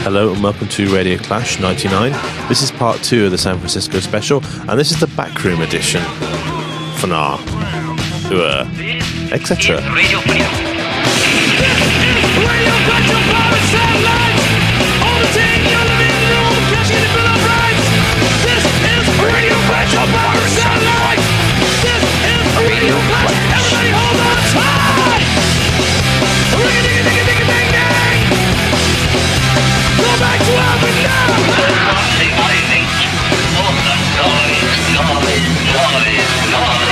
Hello and welcome to Radio Clash 99. This is part 2 of the San Francisco special, and this is the backroom edition. Fanar, etc. Radio Power Satellite. All the day in your living room, catching the bill of rights. This is Radio Power Satellite. This is Radio Clash. Everybody hold on tight. Ring-a-ding-a-ding-a-ding-a-ding-ding. Go back to Alvin now. All the noise.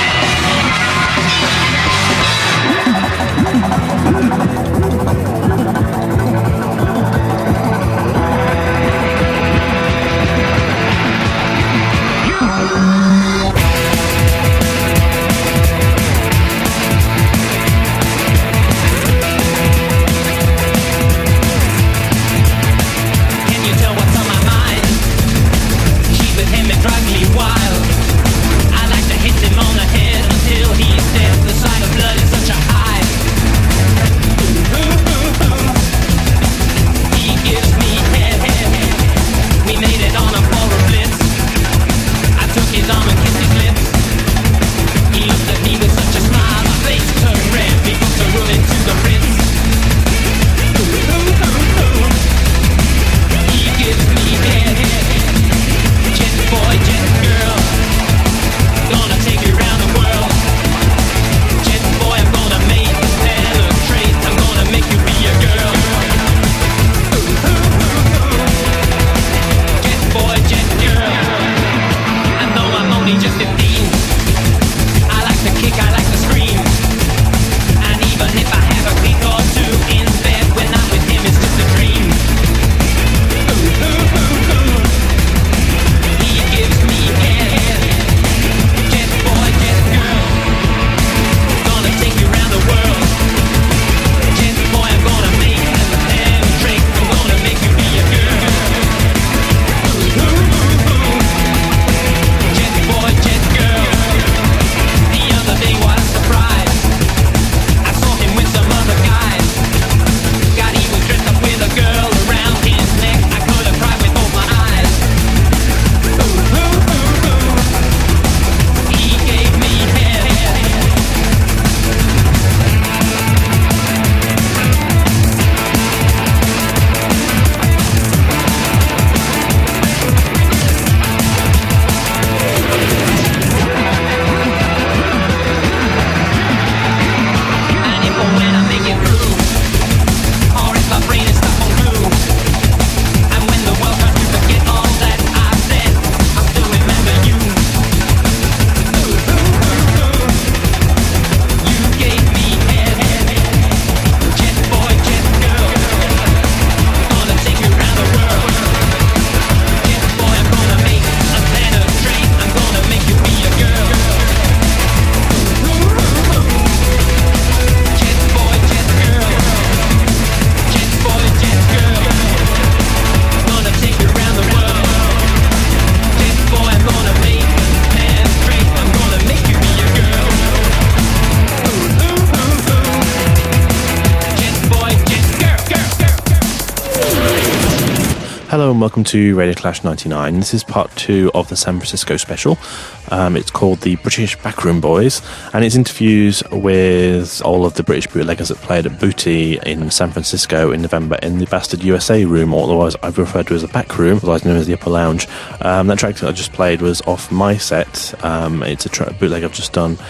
Hello and welcome to Radio Clash 99. This is part 2 of the San Francisco special. It's called The British Backroom Boys, and it's interviews with all of the British bootleggers that played at Booty in San Francisco in November in the Bastard USA room, or otherwise I've referred to as the back room, otherwise known as the Upper Lounge. That track that I just played was off my set. It's a bootleg I've just done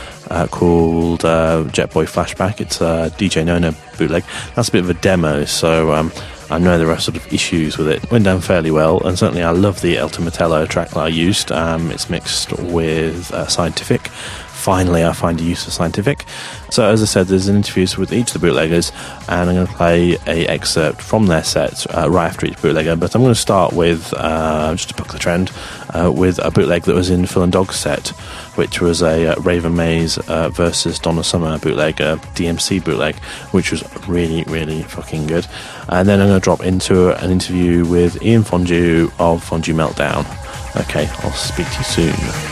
called Jet Boy Flashback. It's a DJ Nono bootleg. That's a bit of a demo, so I know there are sort of issues with it. It went down fairly well, and certainly I love the El Tomatelo track that I used. It's mixed with Scientific. Finally, I find a use for Scientific. So, as I said, there's interviews with each of the bootleggers, and I'm going to play an excerpt from their set right after each bootlegger. But I'm going to start with, just to buck the trend, with a bootleg that was in Phil and Dog's set, which was a Raven Mays versus Donna Summer bootleg, a DMC bootleg, which was really, really fucking good. And then I'm going to drop into an interview with Ian Fondue of Fondue Meltdown. Okay, I'll speak to you soon.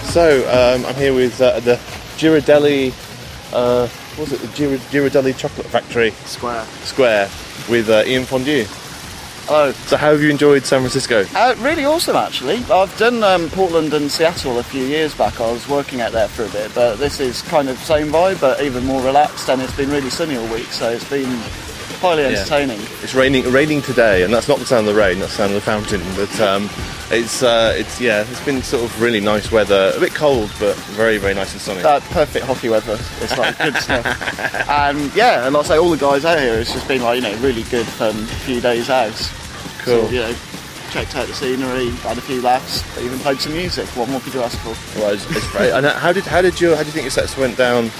So, I'm here with the Ghirardelli, what was it? The Ghirardelli Chocolate Factory Square with Ian Fondue. Hello. So how have you enjoyed San Francisco? Really awesome, actually. I've done Portland and Seattle a few years back. I was working out there for a bit, but this is kind of same vibe, but even more relaxed, and it's been really sunny all week, so it's been highly entertaining. It's raining today, and that's not the sound of the rain, that's the sound of the fountain, but it's been sort of really nice weather, a bit cold, but very, very nice and sunny. Perfect hockey weather. It's like good stuff. And yeah, and like I say, all the guys out here, it's just been like, really good fun few days out. Cool. So, checked out the scenery, had a few laughs, even played some music. What more could you ask for? Well, it's great. And how do you think your sets went down?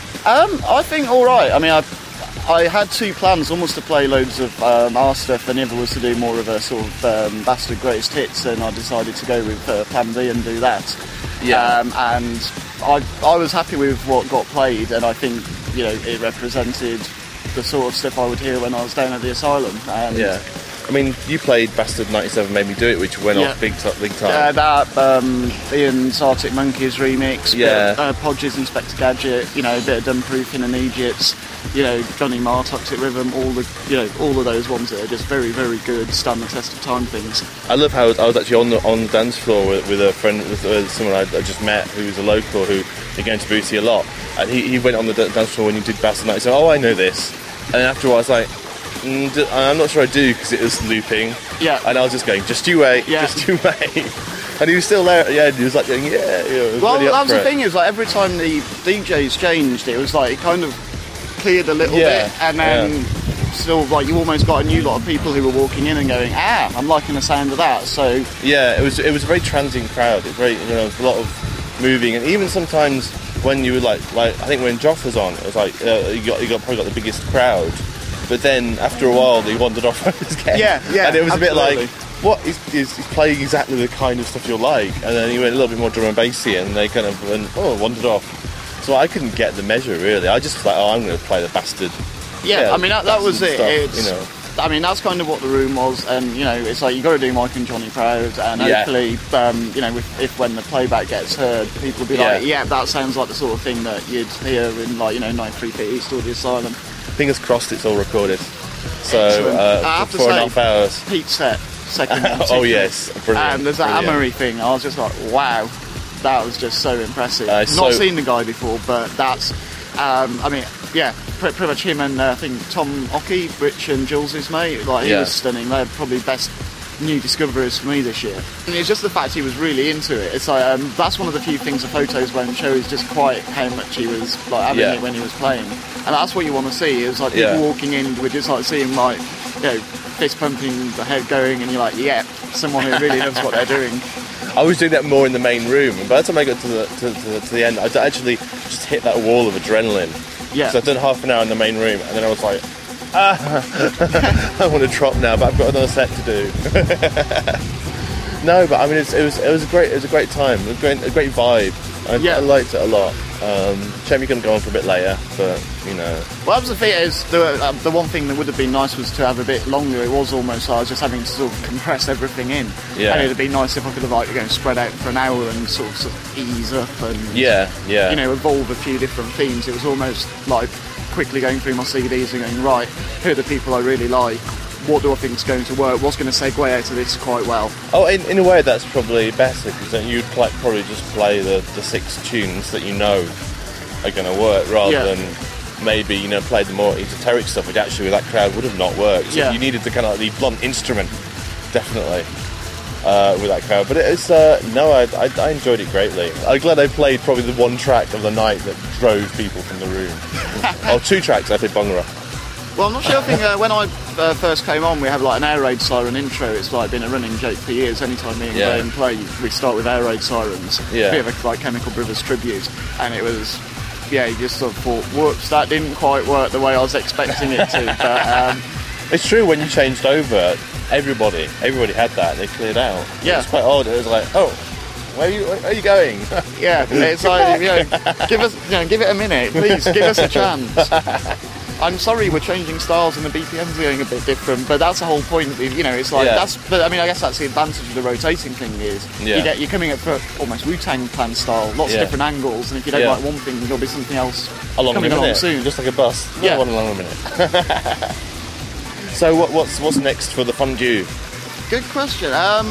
I think all right. I mean, I had two plans, almost to play loads of our stuff, and the other was to do more of a sort of Bastard Greatest Hits, and I decided to go with Plan B and do that. Yeah. And I was happy with what got played, and I think it represented the sort of stuff I would hear when I was down at the Asylum. And yeah. I mean, you played Bastard 97 Made Me Do It, which went off big time. That Ian's Arctic Monkeys remix, Podge's Inspector Gadget, a bit of Dumproofing and Egypts, Johnny Marr, Toxic Rhythm, all of those ones that are just very, very good, stand the test of time things. I love how I was actually on the dance floor with a friend, with someone I just met who was a local who had gone to Bootsy a lot, and he went on the dance floor when you did Bastard 97. Oh, I know this. And then after a while I was like, I'm not sure I do, because it was looping. Yeah. And I was just going, just you wait, just you wait. And he was still there at the end, he was like going, well, that was the thing, is like every time the DJs changed, it was like it kind of cleared a little bit, and then still like you almost got a new lot of people who were walking in and going, I'm liking the sound of that. So yeah, it was a very transient crowd. It was very, a lot of moving, and even sometimes when you were like I think when Joff was on, it was like you probably got the biggest crowd. But then after a while, they wandered off again. Yeah, and it was absolutely. A bit like, what he's playing exactly the kind of stuff you'll like, and then he went a little bit more drum and bassy, and they kind of wandered off. So I couldn't get the measure really. I just was like, I'm going to play the Bastard. Yeah, I mean that was it. Stuff, I mean that's kind of what the room was, and it's like you got to do Mike and Johnny proud, and hopefully, if when the playback gets heard, people will be like, that sounds like the sort of thing that you'd hear in 93 Feet East or the Asylum. Fingers crossed it's all recorded. So, I have to say, 4.5 hours. Pete's set, second one. Oh yes, brilliant. And there's that Amory thing, I was just like, wow, that was just so impressive. Not seen the guy before, but that's, pretty much him and I think Tom Ockey, Rich and Jules' mate, he was stunning. They're probably best new discoveries for me this year. And it's just the fact he was really into it. It's like that's one of the few things the photos won't show, is just quite how much he was having it when he was playing. And that's what you want to see, is like people walking in with just like seeing fist pumping, the head going, and you're like, someone who really knows what they're doing. I was doing that more in the main room, and by the time I got to the end, I actually just hit that wall of adrenaline. Yeah. So I'd done half an hour in the main room, and then I was like, I want to drop now, but I've got another set to do. No, but I mean, it was a great time. It was a great vibe. I liked it a lot. Shame you couldn't go on for a bit later, but Well, that was the thing, is the one thing that would have been nice was to have a bit longer. It was almost like I was just having to sort of compress everything in. Yeah. And it'd have been nice if I could have spread out for an hour and sort of ease up and evolve a few different themes. It was almost like quickly going through my CDs and going, right, who are the people I really like? What do I think is going to work? What's going to segue out of this quite well? Oh, in a way that's probably better, because then you'd probably just play the 6 tunes that you know are going to work, rather than maybe play the more esoteric stuff, which actually with that crowd would have not worked. So you needed the kind of the blunt instrument, definitely, with that crowd. But it's I enjoyed it greatly. I'm glad I played probably the one track of the night that drove people from the room. 2 tracks. I played Bhangra. Well, I'm not sure. I think when I first came on, we have like an air raid siren intro. It's like been a running joke for years. Anytime me and Graham play, we start with air raid sirens. Yeah. A bit of a Chemical Brothers tribute, and it was, you just sort of thought, whoops, that didn't quite work the way I was expecting it to. But it's true, when you changed over, everybody had that. They cleared out. Yeah. It was quite odd. It was like, oh, where are you going? Yeah, it's like, give it a minute, please, give us a chance. I'm sorry, we're changing styles and the BPM's going a bit different, but that's the whole point. It's like that's. But I mean, I guess that's the advantage of the rotating thing is you're coming up for almost Wu-Tang Clan style, lots of different angles, and if you don't like one thing, there'll be something else coming along soon. Just like a bus. Yeah. One along a minute. So what's next for the fondue? Good question.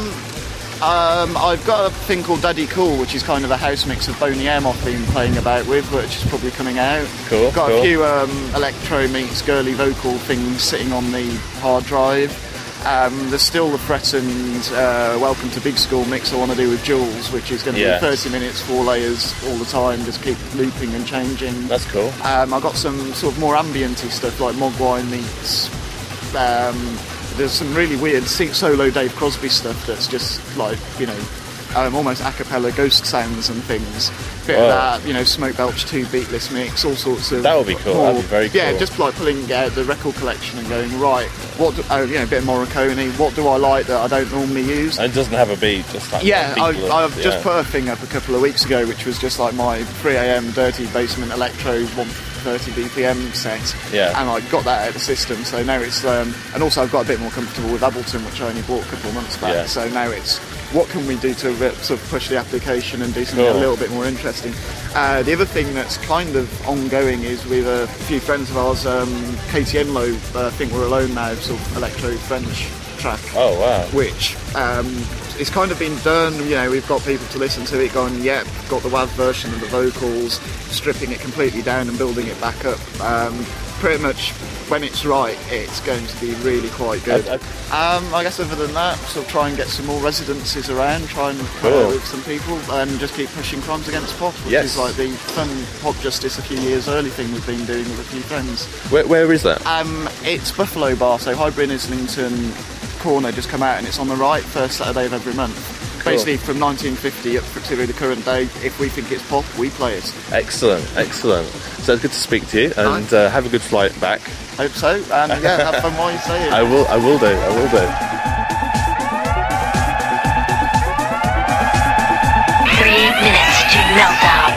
I've got a thing called Daddy Cool, which is kind of a house mix of Boney M I've been playing about with, which is probably coming out. Cool. Got a few electro meets girly vocal things sitting on the hard drive. There's still the threatened Welcome to Big School mix I want to do with Jules, which is going to be 30 minutes, 4 layers all the time, just keep looping and changing. That's cool. I've got some sort of more ambient-y stuff like Mogwai meets. There's some really weird solo Dave Crosby stuff that's just like, almost a cappella ghost sounds and things. Bit of that, Smoke Belch 2 beatless mix, all sorts of... That would be cool, that'd be very cool. Yeah, just like pulling out the record collection and going, right, a bit of Morricone, what do I like that I don't normally use? And it doesn't have a beat, just like... Yeah, I've just put a thing up a couple of weeks ago, which was just like my 3am dirty basement electro 130 BPM set. Yeah. And I got that out of the system, so now it's... and also I've got a bit more comfortable with Ableton, which I only bought a couple of months back, so now it's... What can we do to sort of push the application and do something a little bit more interesting? The other thing that's kind of ongoing is with a few friends of ours, Katie Enlow, I think We're Alone Now, sort of electro-French track. Oh, wow. Which it's kind of been done, we've got people to listen to it going, got the WAV version of the vocals, stripping it completely down and building it back up. Pretty much when it's right, it's going to be really quite good. I guess other than that, sort of try and get some more residencies around, try and play with some people, and just keep pushing Crimes Against Pop, which is like the fun Pop Justice a few years early thing we've been doing with a few friends. Where is that? It's Buffalo Bar, so Highbury and Islington corner just come out, and it's on the right, first Saturday of every month. Basically from 1950 up to the current day, if we think it's pop, we play it. Excellent. So it's good to speak to you, and have a good flight back. Hope so, and have fun while you stay here. I will do. 3 minutes to meltdown.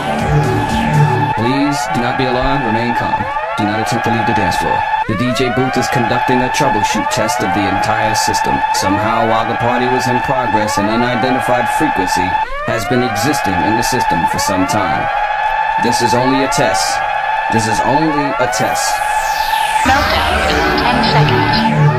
Please do not be alarmed, remain calm. Do not attempt to leave the dance floor. The DJ booth is conducting a troubleshoot test of the entire system. Somehow, while the party was in progress, an unidentified frequency has been existing in the system for some time. This is only a test. Meltdown in 10 seconds.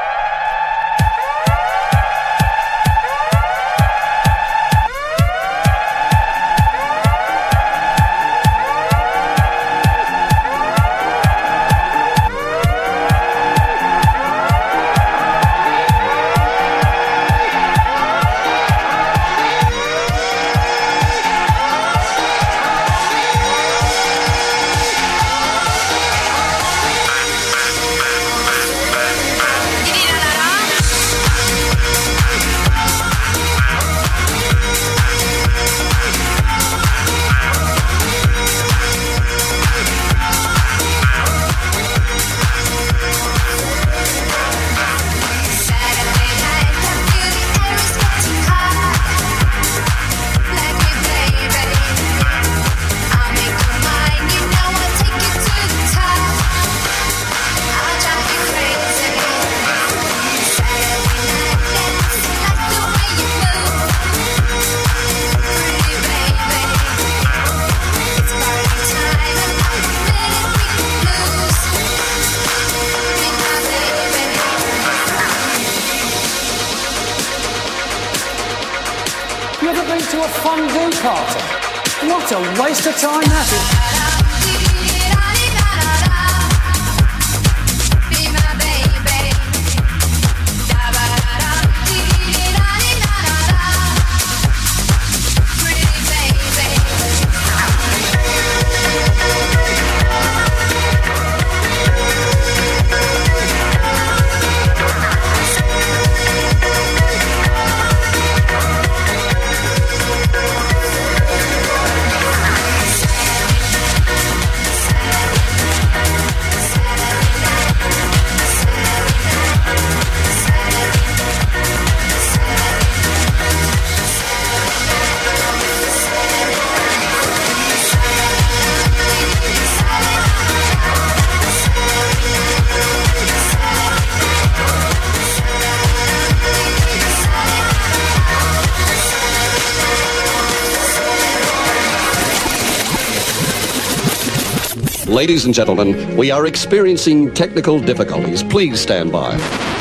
You ever been to a fondue party? What a waste of time that is. Ladies and gentlemen, we are experiencing technical difficulties. Please stand by.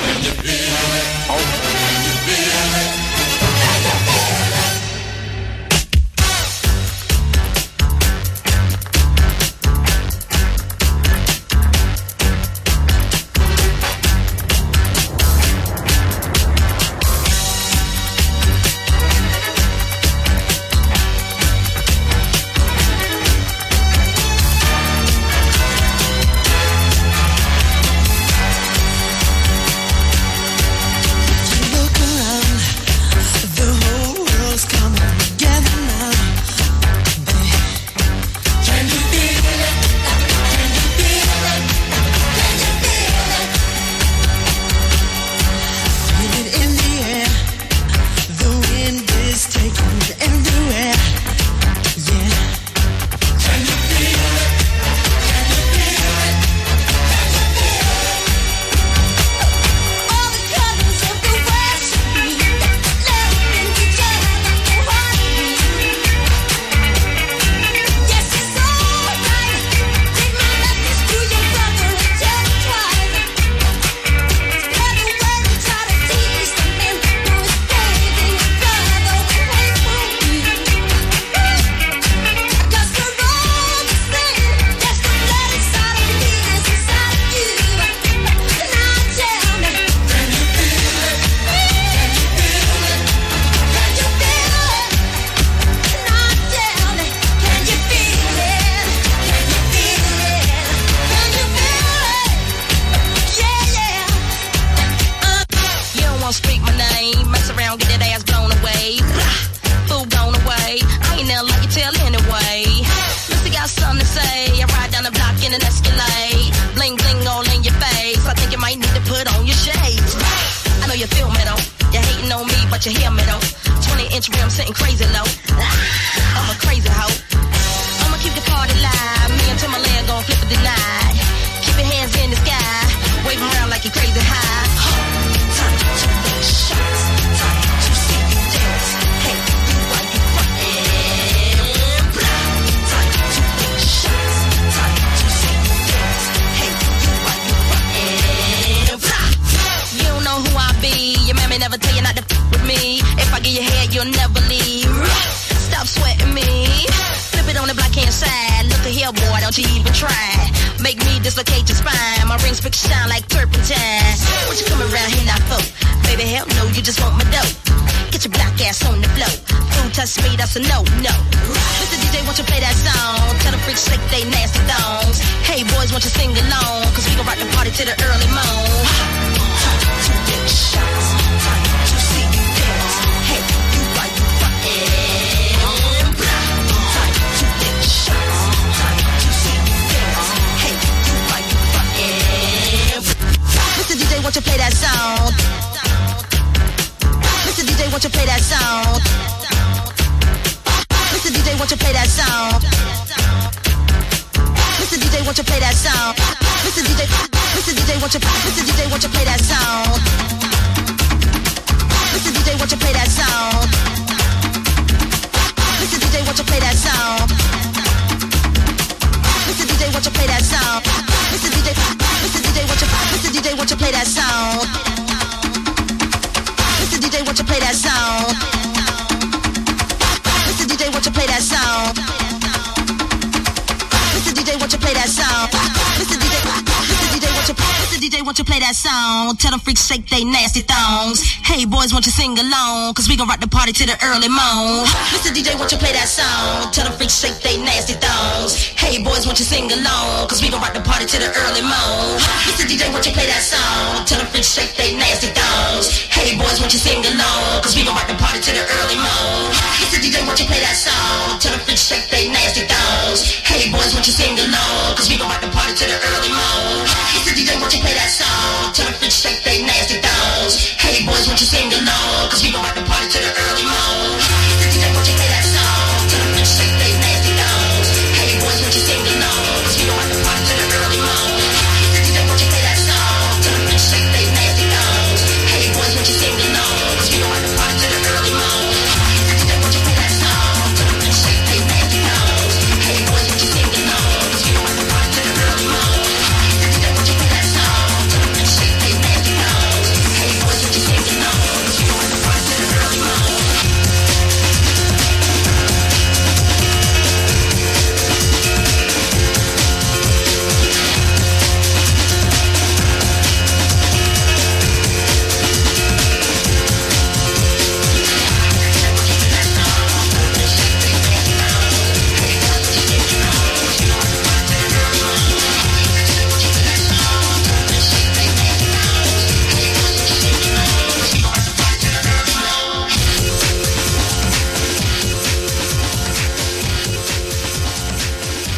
Tell them freaks shake they nasty thongs. Hey boys, won't you sing along? Cause we gon' rock the party to the early morn. Mr. DJ, won't you play that song? Tell them freaks shake they nasty thongs. Hey boys, won't you sing along? Cause we gon' rock the party to the early morn. Mr. DJ, won't you play that song? Tell them freaks shake they nasty thongs. Hey boys, won't you sing along? Cause we gon' rock the party to the early morn. Mr. DJ, won't you play that song? Tell them freaks shake they nasty thongs. Hey boys, won't you sing along? Cause we gon' rock the party to the early morn. Mr. DJ, won't you play that song? Tell them freaks shake they nasty thongs. Hey boys, won't you sing along? Cause we gon' rock the party to the early morn. Mr. DJ, won't you play that song? Tell them freaks shake they nasty thongs. Hey boys, won't you sing along? Cause we gon' rock the party to the early morn. Mr. DJ, won't you play that song? Tell them freaks shake they nasty thongs. Hey boys, won't you sing along? Cause we gon' rock the party to the early morn. Mr. DJ, won't you play that song? Tell them freaks shake they nasty thongs. Hey boys, won't you sing along? Cause we gon' rock the party to the early morn.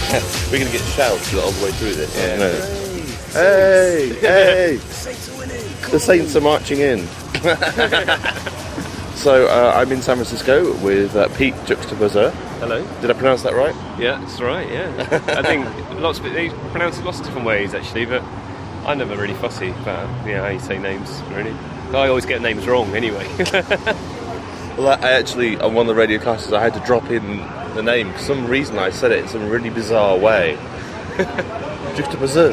We're going to get shouts all the way through this. Yeah. No. Hey! The Saints are marching in. So I'm in San Francisco with Pete Juxtaposer. Hello. Did I pronounce that right? Yeah, that's right. Yeah, I think they pronounce it lots of different ways actually, but I'm never really fussy about how you say names. Really, I always get names wrong anyway. Well, I actually on one of the radio classes I had to drop in the name. For some reason I said it in some really bizarre way. Juxtaposer.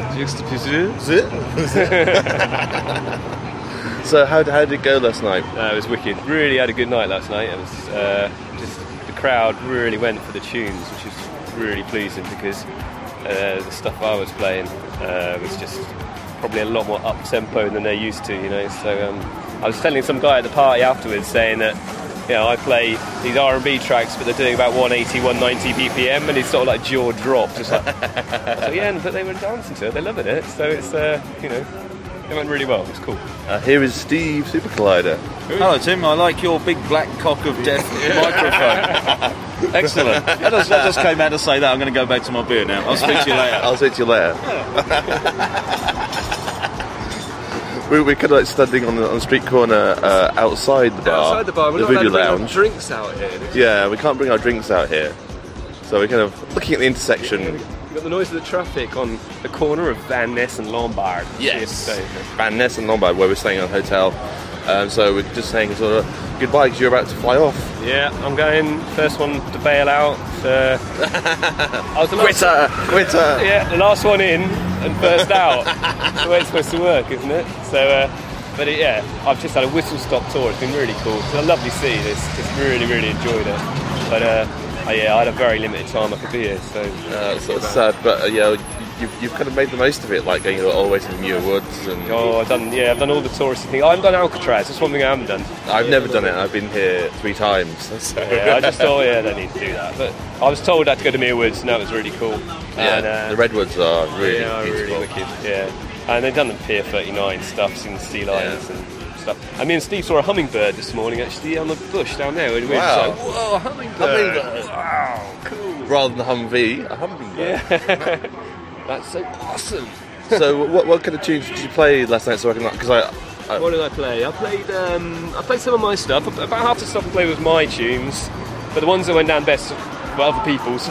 So how did it go last night? It was wicked. Really had a good night last night. It was just the crowd really went for the tunes, which was really pleasing because the stuff I was playing was just probably a lot more up tempo than they're used to, So I was telling some guy at the party afterwards saying that I play these R&B tracks, but they're doing about 180, 190 BPM, and his sort of like jaw dropped. Just like, so yeah, but they were dancing to it. They're loving it. So it's it went really well. It was cool. Here is Steve Super Collider. Hello Tim, I like your big black cock of death microphone. Excellent. I just came out to say that. I'm going to go back to my beer now. I'll speak to you later. I'll speak to you later. We're kind of like standing on the street corner outside the bar. Outside the bar, we're not allowed to bring our drinks out here. Yeah, we can't bring our drinks out here. So we're kind of looking at the intersection. You've got the noise of the traffic on the corner of Van Ness and Lombard. Yes, Van Ness and Lombard, where we're staying in a hotel. So we're just saying sort of goodbye because you're about to fly off. Yeah, I'm going first one to bail out. I was the Quitter! Yeah, the last one in and first out. That's the way it's supposed to work, isn't it? So, I've just had a whistle-stop tour. It's been really cool. It's a lovely city. Just really, really enjoyed it. But I had a very limited time I could be here, so it's sort of sad. But you've kind of made the most of it, like going all the way to the Muir Woods and. I've done all the touristy things. I haven't done Alcatraz. That's one thing I haven't done. I've never done it. I've been here 3 times. So. Yeah, I just thought, I don't need to do that. But I was told I had to go to Muir Woods, and that was really cool. Yeah, and, the redwoods are really beautiful. Really wicked. Yeah, and they've done the Pier 39 stuff, seen the sea lions and stuff. I mean, Steve saw a hummingbird this morning actually on the bush down there. We were just like, whoa, a hummingbird! Wow, cool. Rather than a Humvee, a hummingbird. Yeah. That's so awesome. So, what kind of tunes did you play last night? So I can, because what did I play? I played some of my stuff. About half the stuff I played was my tunes, but the ones that went down best were other people's. I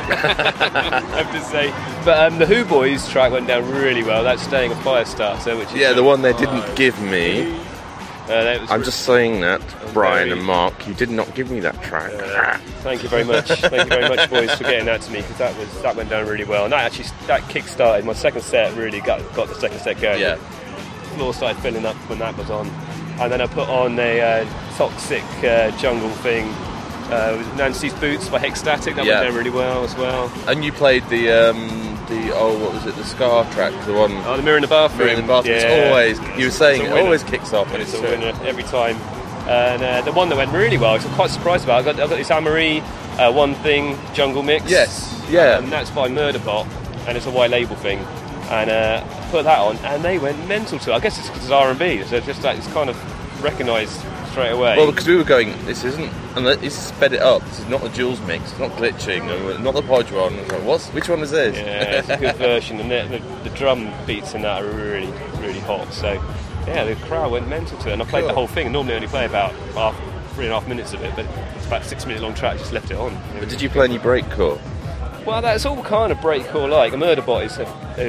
have to say. But the Who Boys track went down really well. That's Staying a Firestarter, which is the one they didn't give me. I'm just saying that, Brian and Mark, you did not give me that track. Thank you very much. Thank you very much, boys, for getting that to me, because that went down really well. And that kick-started my second set. Really got the second set going. Yeah. The floor started filling up when that was on, and then I put on a Toxic jungle thing. Nancy's Boots by Hexstatic. That went down really well as well. And you played the what was it? The Scar track, the one. Oh, the Mirror in the Bathroom. Mirror in the Bathroom. Yeah. It's always, you were saying, it always kicks off, and it's a winner every time. And the one that went really well, which I'm quite surprised about. I've got this Anne-Marie One Thing jungle mix. Yes. Yeah. And that's by Murderbot, and it's a white label thing. And put that on, and they went mental to it. I guess it's because it's R&B, so it's kind of recognised straight away. Well, because we were going, this isn't, and it's sped it up. This is not the Jules mix. It's not glitching. Not the Podge one. Which one is this? Yeah, it's a good version, and the drum beats in that are really, really hot. So, yeah, the crowd went mental to it, and I played the whole thing. Normally, I only play about 3.5 minutes of it, but it's about a 6-minute long track. Just left it on. But did you play any breakcore? Well, that's all kind of breakcore like. A Murderbot is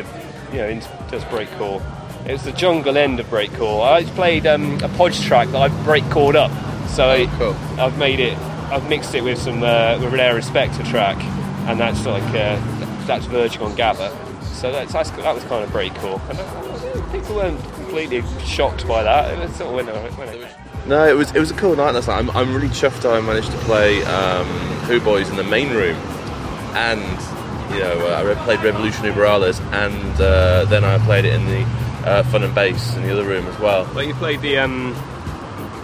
does breakcore. It was the jungle end of breakcore. I played a Podge track that I've breakcored up, so I've mixed it with some with an Air Respector track, and that's that's verging on Gabba. So that was kind of breakcore. And people weren't completely shocked by that. It sort of went. No, it was a cool night last night. I'm really chuffed I managed to play Who Boys in the main room, and I played Revolution Uberalis, and then I played it in the Fun and Bass in the other room as well. Well, you played the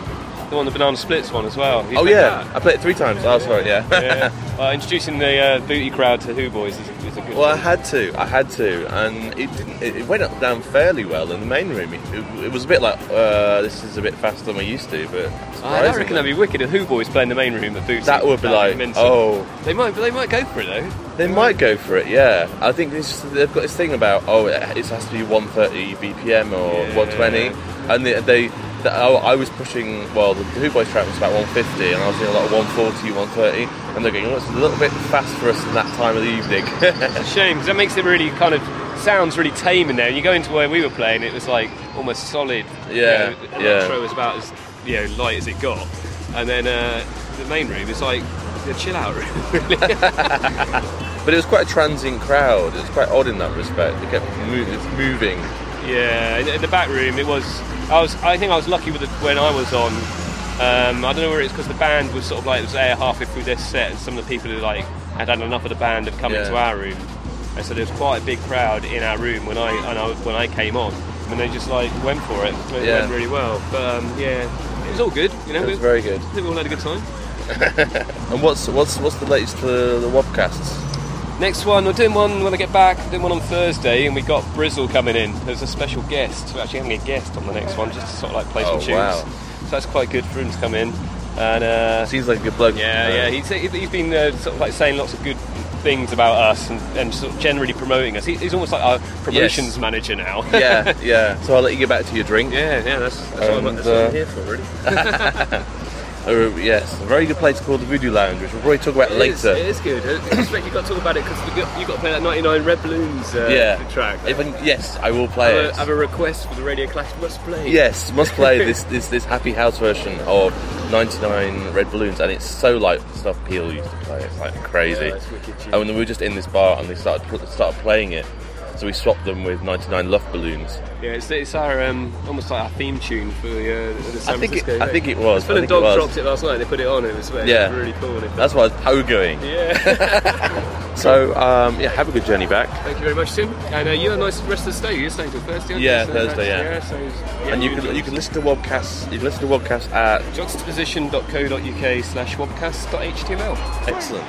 the one, the Banana Splits one as well. You Oh played yeah, that? I played it 3 times. Oh sorry, yeah. Yeah. Introducing the booty crowd to Who Boys is a good Well, I thing. had to, and it didn't. It went up down fairly well in the main room. It was a bit like this is a bit faster than we used to, but I reckon that'd be wicked if Who Boys playing the main room at Booty. that would be like, mental. They might go for it though. They might go for it, yeah. I think they've got this thing about it has to be 130 BPM or 120, and I was pushing. Well, the Who Boys track was about 150, and I was doing like 140, 130, and they're going, it's a little bit fast for us in that time of the evening. It's a shame because that makes it really kind of sounds really tame in there. And you go into where we were playing, it was like almost solid. Yeah, Electro was about as light as it got, and then the main room is like the chill out room. Really. But it was quite a transient crowd. It was quite odd in that respect. It kept moving. Yeah, in the back room it was. I think I was lucky with when I was on. I don't know whether it's because the band was sort of like it was there halfway through their set, and some of the people who like had enough of the band have come into our room, and so there was quite a big crowd in our room when I came on, and they just like went for it. It went really well. But it was all good. You know, it was very good. I think we all had a good time. And what's the latest to the Wobcasts? Next one, we're doing one when I get back. Doing one on Thursday, and we got Brizzle coming in. There's a special guest. We're actually having a guest on the next one, just to sort of like play some tunes. Wow. So that's quite good for him to come in. And seems like a good bloke. Yeah. He's been sort of like saying lots of good things about us and sort of generally promoting us. He's almost like our promotions manager now. yeah. So I'll let you get back to your drink. Yeah. That's what I'm here for, really. Yes, a very good place called the Voodoo Lounge, which we'll probably talk about later. It is good. I expect you've got to talk about it because you've got to play that 99 Red Balloons track. Yes, I will play it. I have a request for the Radio Clash must play. Yes, must play this Happy House version of 99 Red Balloons, and it's so like stuff Peel used to play. It's like crazy. Yeah, it's wicked tune. And we were just in this bar and they started playing it, so we swapped them with 99 Luff Balloons. Yeah, it's our almost like our theme tune for the San Francisco. I think it was. Phil and Dog dropped it last night. They put it on. It was really cool. That's why I was pogoing. Yeah. So have a good journey back. Thank you very much, Tim. And you have a nice rest of the stay. You're staying till Thursday. Thursday. And you really can listen to Wobcasts. You can listen to Wobcasts at juxtaposition.co.uk/wobcast.html. Excellent.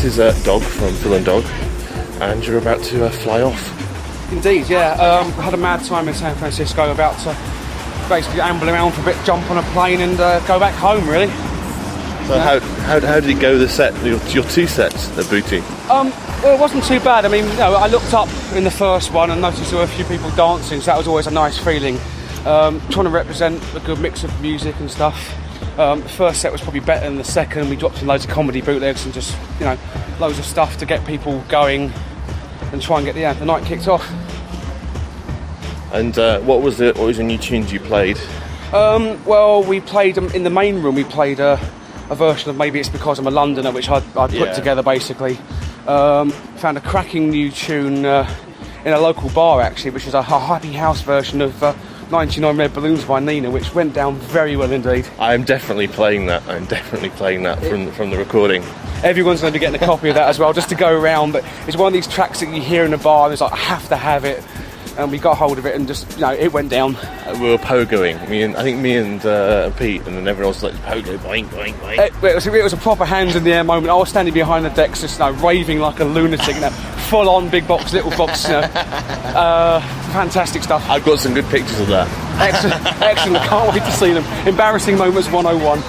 this is Dog from Phil and Dog, and you're about to fly off. Indeed, yeah. I had a mad time in San Francisco, about to basically amble around for a bit, jump on a plane and go back home, really. So how did it go, the set, your 2 sets at Booty? Well, it wasn't too bad. I mean, I looked up in the first one and noticed there were a few people dancing, so that was always a nice feeling. Trying to represent a good mix of music and stuff. The first set was probably better than the second. We dropped in loads of comedy bootlegs and just, loads of stuff to get people going and try and get the night kicked off. And what was the new tunes you played? Well, we played in the main room. We played a version of Maybe It's Because I'm a Londoner, which I'd put together basically. Found a cracking new tune in a local bar actually, which is a happy house version of 99 Red Balloons by Nina, which went down very well indeed. I'm definitely playing that. From the recording. Everyone's going to be getting a copy of that as well, just to go around. But it's one of these tracks that you hear in a bar and it's like, I have to have it. And we got hold of it and just, it went down. We were pogoing. I think me and Pete, and then everyone else was like, pogo, boing, boing, boing. It was a proper hands in the air moment. I was standing behind the decks just raving like a lunatic, full on big box, little box, fantastic stuff. I've got some good pictures of that. Excellent, can't wait to see them. Embarrassing moments 101.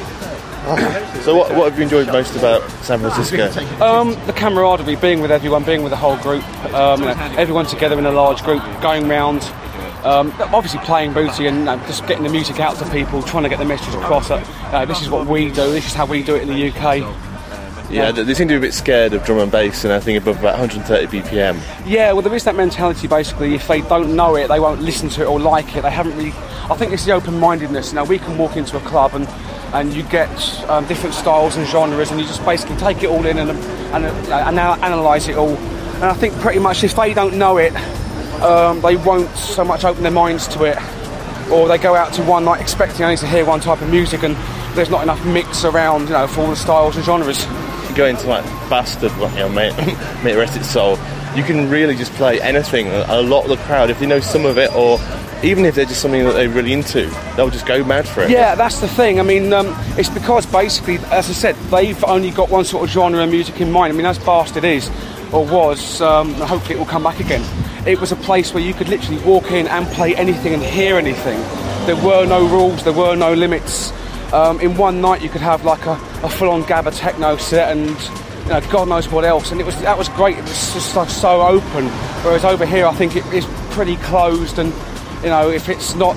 So what have you enjoyed most about San Francisco? The camaraderie, being with everyone, being with the whole group, everyone together in a large group, going round, obviously playing Booty and just getting the music out to people, trying to get the message across that this is what we do, this is how we do it in the UK. Yeah, they seem to be a bit scared of drum and bass and anything above about 130 BPM. Yeah, well, there is that mentality basically. If they don't know it, they won't listen to it or like it. They haven't really. I think it's the open-mindedness. Now we can walk into a club and you get different styles and genres, and you just basically take it all in and analyse it all. And I think pretty much if they don't know it, they won't so much open their minds to it, or they go out to one night expecting only to hear one type of music, and there's not enough mix around, for all the styles and genres. You go into like Bastard, May It Rest Its Soul, you can really just play anything. A lot of the crowd, if they know some of it, or even if they're just something that they're really into, they'll just go mad for it. Yeah, that's the thing. I mean, it's because basically, as I said, they've only got one sort of genre of music in mind. I mean, as Bastard is, or was, hopefully it will come back again. It was a place where you could literally walk in and play anything and hear anything. There were no rules, there were no limits. In one night you could have like a full-on Gabba techno set and God knows what else, and that was great. It was just like so open, whereas over here I think it is pretty closed, and if it's not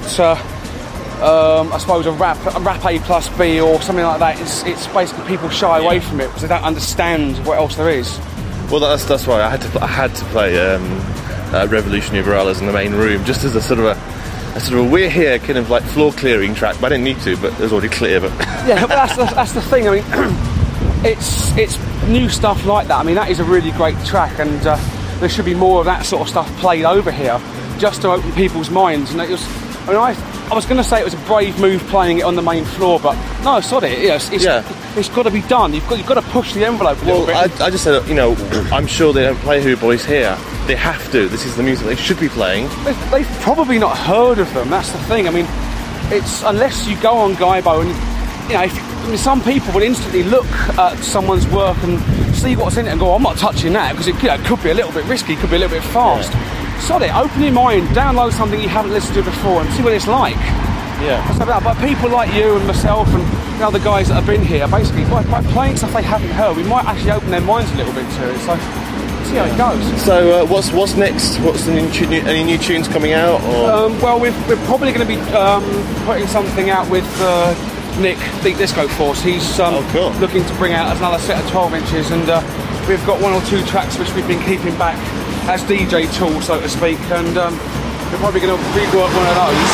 I suppose a rap A plus B or something like that, it's basically people shy away from it because they don't understand what else there is. Well, that's why I had to play Revolutionary Varieties in the main room, just as a sort of a we're here kind of like floor clearing track, but I didn't need to, but it was already clear. But yeah, but that's the thing. I mean, it's new stuff like that. I mean, that is a really great track, and there should be more of that sort of stuff played over here, just to open people's minds. And I was going to say it was a brave move playing it on the main floor, but no, sorry, it's got to be done. You've got to push the envelope a little bit. I just said, I'm sure they don't play Who Boys here. They have to. This is the music they should be playing. They've probably not heard of them. That's the thing. I mean, it's unless you go on Gaibo and some people will instantly look at someone's work and see what's in it and go, I'm not touching that because it could be a little bit risky, could be a little bit fast. Yeah. Sod it, open your mind, download something you haven't listened to before and see what it's like. Yeah. But people like you and myself and the other guys that have been here, basically by playing stuff they haven't heard, we might actually open their minds a little bit to it. So see how it goes. So what's next? What's any new tunes coming out? Or? Well, we're probably going to be putting something out with Nick, Deep Disco Force. He's cool. Looking to bring out another set of 12 inches, and we've got one or two tracks which we've been keeping back as DJ tools, so to speak, and we're probably going to rework one of those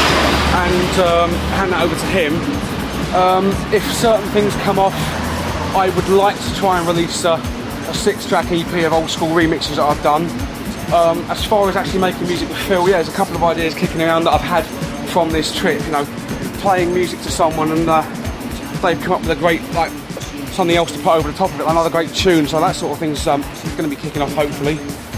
and hand that over to him. If certain things come off, I would like to try and release a 6-track EP of old school remixes that I've done. As far as actually making music with Phil, there's a couple of ideas kicking around that I've had from this trip, playing music to someone and they've come up with a great, something else to put over the top of it, another great tune, so that sort of thing's going to be kicking off hopefully.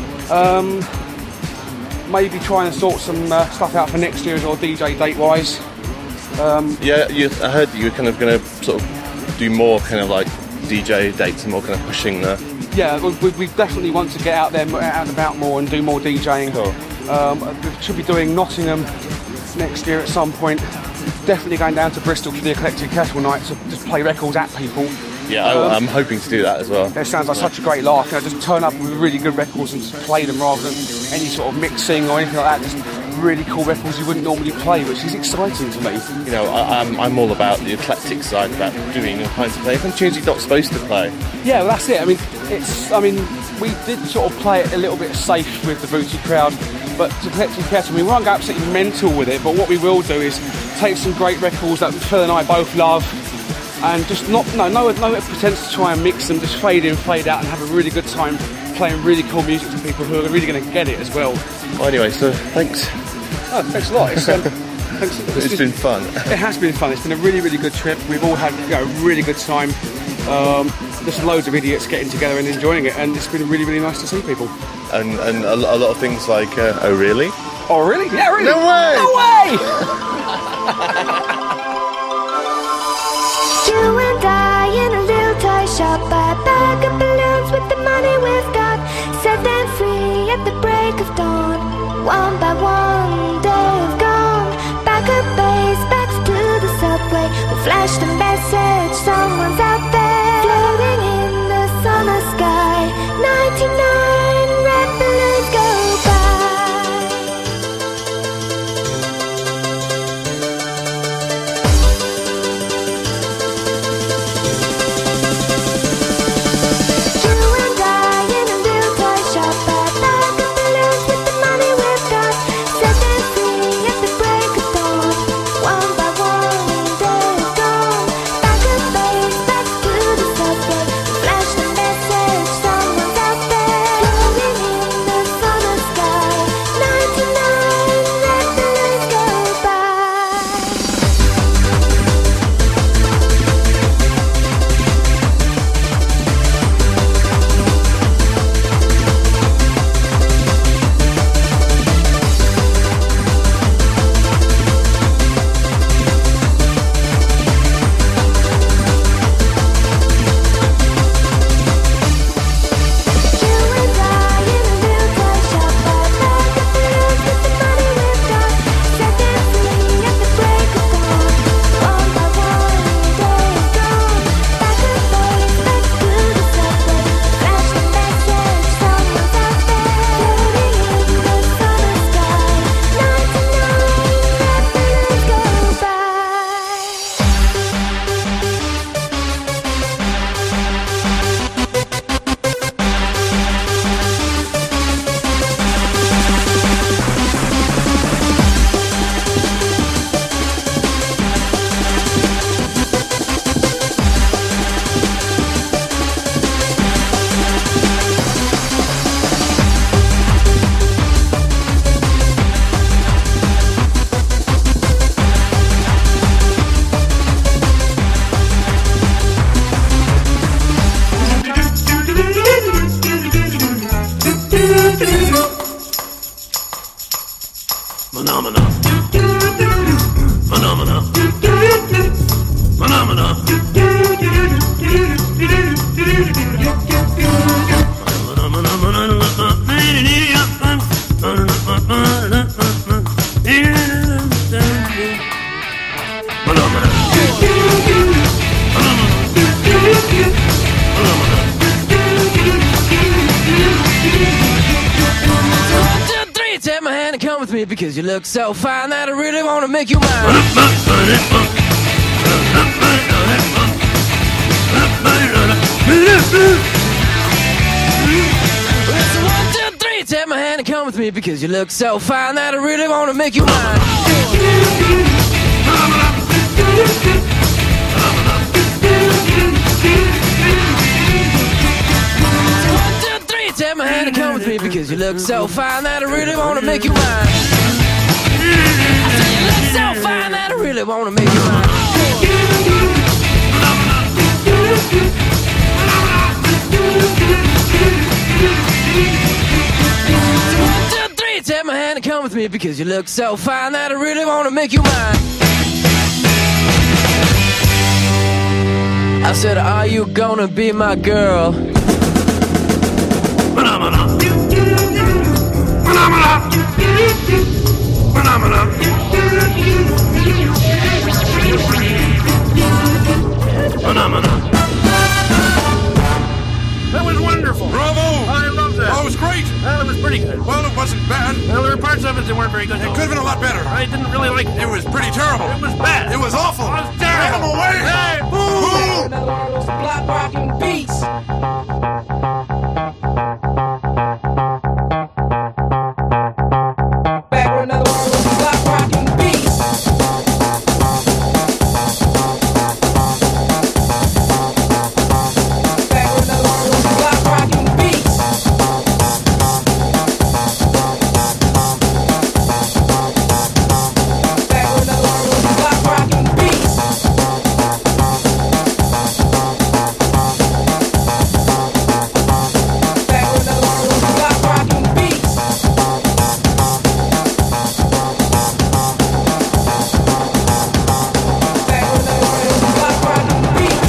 Maybe try and sort some stuff out for next year as well, DJ date-wise. I heard that you were kind of going to sort of do more kind of like DJ dates and more kind of pushing the... Yeah, we definitely want to get out there, out and about more and do more DJing. Cool. We should be doing Nottingham next year at some point. Definitely going down to Bristol for the Eclectic Kettle Night to just play records at people. Yeah, I'm hoping to do that as well. It sounds like such a great lark. Just turn up with really good records and just play them rather than any sort of mixing or anything like that. Just really cool records you wouldn't normally play, which is exciting to me. You know, I'm all about the eclectic side, about doing all kinds of play. Some tunes you're not supposed to play. Yeah, well, that's it. I mean, we did sort of play it a little bit safe with the Booty Crowd, but to Eclectic Kettle, we won't go absolutely mental with it, but what we will do is take some great records that Phil and I both love, and just no pretense to try and mix them, just fade in, fade out, and have a really good time playing really cool music to people who are really going to get it as well. Well, anyway, so thanks. Oh, thanks a lot. It's been fun. It has been fun. It's been a really, really good trip. We've all had a really good time. Just loads of idiots getting together and enjoying it, and it's been really, really nice to see people. And a lot of things like, oh really? Oh really? Yeah, really. No way! No way! You and I in a little toy shop, buy a bag of balloons with the money we've got, set them free at the break of dawn. One by one, they've gone. Back up base, backs to the subway. We'll flash the message, someone's out there, floating in the summer sky. 99 red balloons go by. Because you look so fine that I really want to make you mine. It's a 1, 2, 3, take my hand and come with me. Because you look so fine that I really want to make you mine. 1, 2, 3, take my hand and come with me. Because you look so fine that I really want to make you mine. I said you look so fine that I really want to make you mine. 1, 2, 3, take my hand and come with me. Because you look so fine that I really want to make you mine. I said, are you gonna be my girl? Phenomena. Phenomena. Phenomena. Phenomena. That was wonderful. Bravo! I loved that. Oh, it was great. Well, it was pretty good. Well, it wasn't bad. Well, there were parts of it that weren't very good. It could have been a lot better. I didn't really like it. It was pretty terrible. It was bad. It was awful. It was terrible. Get him away! Hey, boo! Block rocking beats. Back with another one of those block rocking beats. Back with another one of those block rocking beats. Back with another one of those block rocking beats. Back with another one of those block rocking beats. Back with another one of those block rocking beats.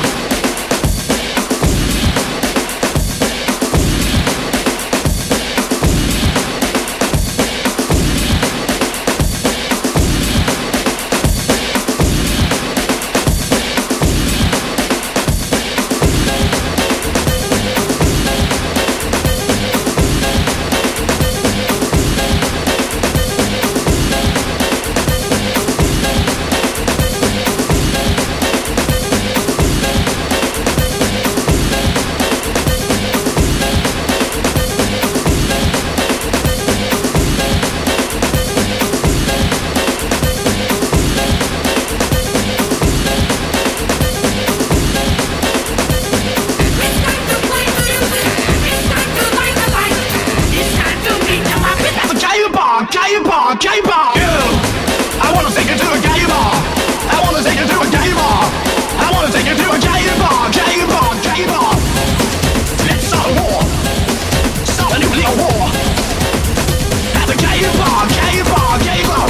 Gay bar. I wanna take you to a gay bar. I wanna take you to a gay bar. I wanna take you to a gay bar. Gay bar, gay bar. Let's start a war. Start a nuclear war. At the gay bar, gay bar, gay bar.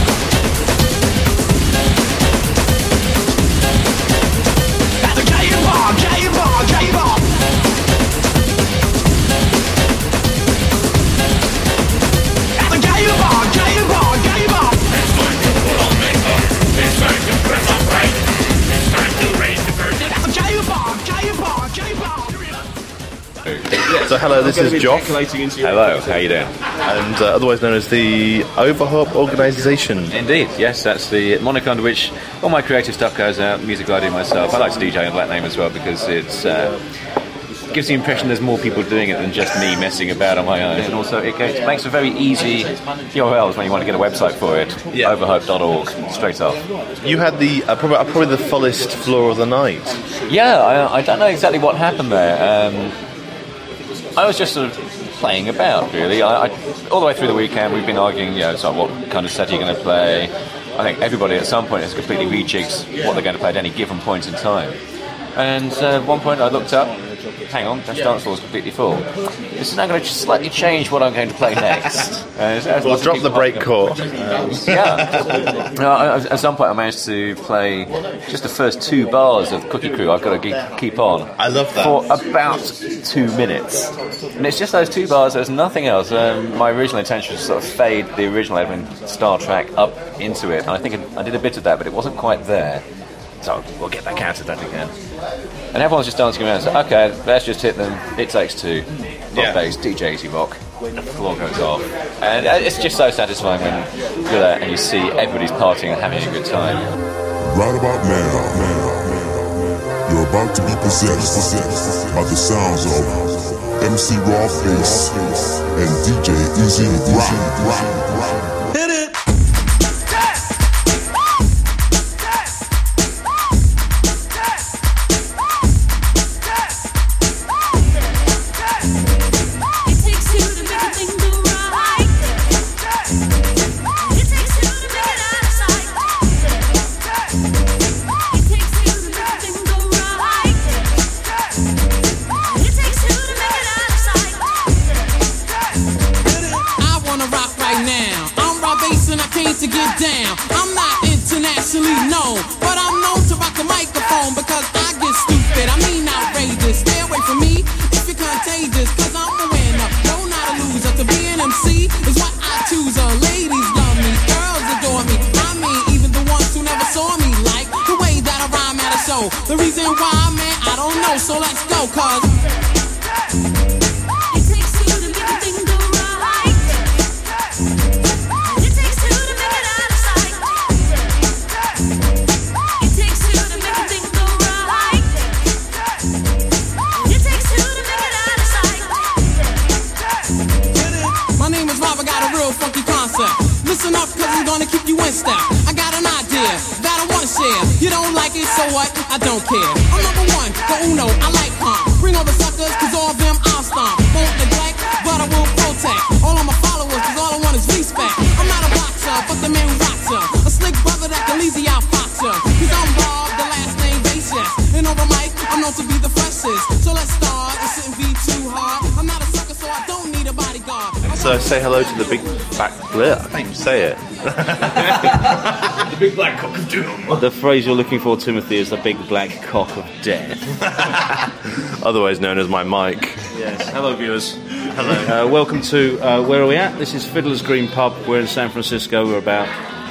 At the gay bar, gay bar, gay bar. At the gay bar, gay bar, gay bar. It's time to pull on makeup. It's time to press on right. It's time to raise the curtain. At the gay bar, gay bar, gay bar. So hello, this is Joff. Hello, how you doing? And otherwise known as the Overhop Organisation. Indeed, yes, that's the moniker under which all my creative stuff goes out, music I do myself. I like to DJ under that name as well because it's gives the impression there's more people doing it than just me messing about on my own. And also it makes a very easy URLs when you want to get a website for it. Yeah. Overhope.org, straight off. You had the probably the fullest floor of the night. Yeah, I don't know exactly what happened there. I was just sort of playing about, really. I all the way through the weekend, we've been arguing, sort of what kind of set are you going to play. I think everybody at some point has completely rejigged what they're going to play at any given point in time. And at one point I looked up, hang on, that dance floor is completely full. This is now going to slightly change what I'm going to play next. We'll drop the break chord. At some point I managed to play just the first 2 bars of Cookie Crew, I've Got to Keep On. I love that. For about 2 minutes. And it's just those 2 bars, there's nothing else. My original intention was to sort of fade the original Edwin Starr track up into it. And I think I did a bit of that, but it wasn't quite there. So we'll get back out of that again. And everyone's just dancing around. So, okay, let's just hit them. It takes 2. Rock bass, DJ Easy Rock. The floor goes off. And it's just so satisfying when you do that and you see everybody's partying and having a good time. Right about now, you're about to be possessed by the sounds of MC Rawface and DJ Easy Rock. Hit it! To get down, I'm not internationally known, but I'm known to rock the microphone because I get stupid. I mean outrageous. Stay away from me if you're contagious, cause I'm a winner, no not a loser. To be an MC is what I choose. Ladies love me, girls adore me. I mean even the ones who never saw me like the way that I rhyme at a show. The reason why, man, I don't know, so let's go, cause it takes two to make a thing go right. It takes two to make it out of sight. It takes two to make a thing go right. It takes two to make it out of sight. My name is Rob, I got a real funky concept. Listen up, cause I'm gonna keep you in step. I got an idea that I wanna share. You don't like it, so what? I don't care. I'm number one, the uno, I like calm. Bring all the suckers, cause all of them I'll stomp. Won't neglect, but I will protect all of my followers, cause all I want is respect. I'm not a boxer, but the man who rocks ya. A slick brother that can easy out fox ya. Cause I'm Bob, the last name basis. And over mic, I'm known to be the freshest. So let's start, it shouldn't be too hard. I'm not a sucker, so I don't need a bodyguard. So say hello to the big black blur. I can't even say it. The big black cock of doom. The phrase you're looking for, Timothy, is the big black cock of death. Otherwise known as my mic. Yes. Hello, viewers. Hello. Welcome to, where are we at? This is Fiddler's Green Pub. We're in San Francisco. We're about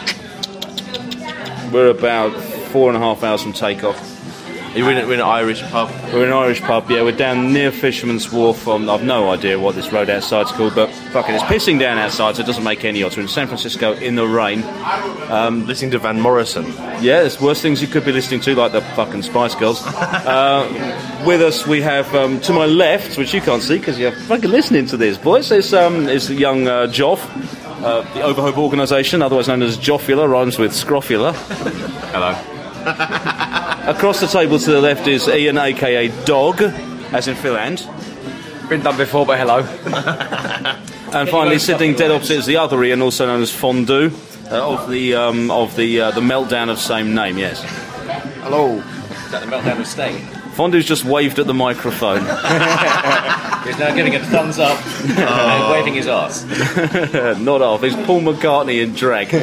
4.5 hours from takeoff. We're in an Irish pub. We're in an Irish pub, yeah. We're down near Fisherman's Wharf. I've no idea what this road outside's called, but fuck it, it's pissing down outside, so it doesn't make any odds. We're in San Francisco in the rain. Listening to Van Morrison. Yeah, there's worse things you could be listening to, like the fucking Spice Girls. With us, we have, to my left, which you can't see because you're fucking listening to this, boys, is the young Joff, the Overhope organisation, otherwise known as Joffula, rhymes with Scroffula. Hello. Across the table to the left is Ian, aka Dog, as in Phil And. Been done before, but hello. And finally, sitting dead opposite is the other Ian, also known as Fondue, of the meltdown of same name. Yes. Hello. Is that the meltdown of Sting? Fondue's just waved at the microphone. He's now giving a thumbs up and waving his arse. Not off. It's Paul McCartney in drag.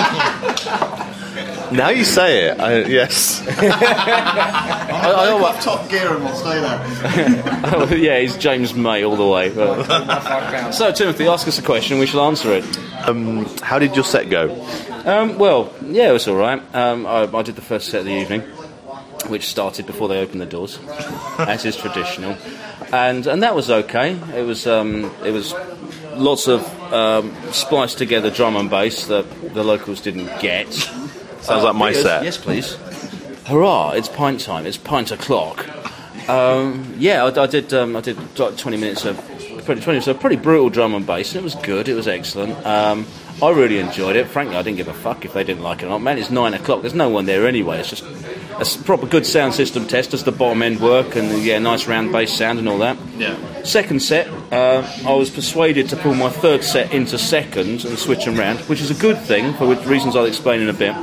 Now you say it, yes. I'll have Top Gear and we'll stay there. Yeah, he's James May all the way. So, Timothy, ask us a question, we shall answer it. How did your set go? Well, yeah, it was all right. I did the first set of the evening, which started before they opened the doors, as is traditional, and that was okay. It was lots of spliced together drum and bass that the locals didn't get. Sounds like my set. Yes, please. Hurrah! It's pint time. It's pint o'clock. Yeah, I did 20 minutes of pretty brutal drum and bass, and it was good. It was excellent. I really enjoyed it. Frankly, I didn't give a fuck if they didn't like it or not. Man, it's 9 o'clock. There's no one there anyway. It's just a proper good sound system test. Does the bottom end work? And yeah, nice round bass sound and all that. Yeah. Second set, I was persuaded to pull my third set into second and switch them round, which is a good thing for which reasons I'll explain in a bit.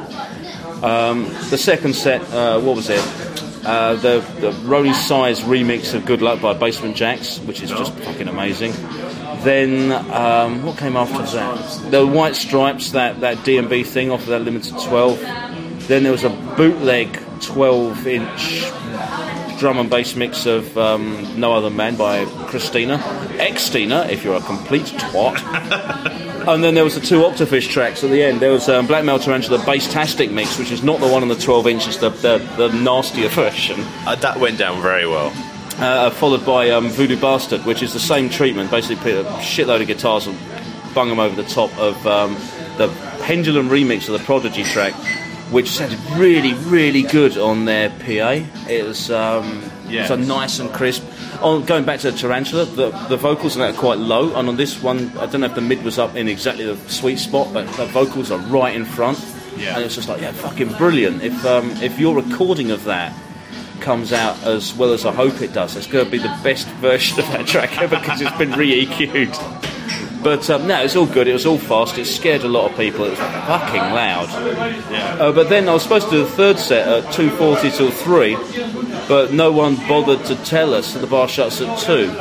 The second set, what was it? The Ronnie Size remix of Good Luck by Basement Jaxx, which is just fucking amazing. Then, what came after that? The White Stripes, that D&B thing off of that Limited 12. Then there was a bootleg 12-inch drum and bass mix of No Other Man by Christina. Ex-Tina, if you're a complete twat. And then there was the two Octofish tracks at the end. There was Black Male Tarantula Bass-tastic mix, which is not the one on the 12-inch, it's the nastier version. That went down very well. Followed by Voodoo Bastard, which is the same treatment. Basically put a shitload of guitars and bung them over the top of the Pendulum remix of the Prodigy track, which sounded really, really good on their PA. It was so nice and crisp. Going back to the Tarantula, the vocals on that are quite low, and on this one, I don't know if the mid was up in exactly the sweet spot, but the vocals are right in front. Yeah. And it's just like, yeah, fucking brilliant. If your recording of that comes out as well as I hope it does, it's going to be the best version of that track ever because it's been re-EQ'd. But no, it's all good. It was all fast. It scared a lot of people. It was fucking loud. Yeah. But then I was supposed to do the third set at 2:40 till 3, but no one bothered to tell us that the bar shuts at 2.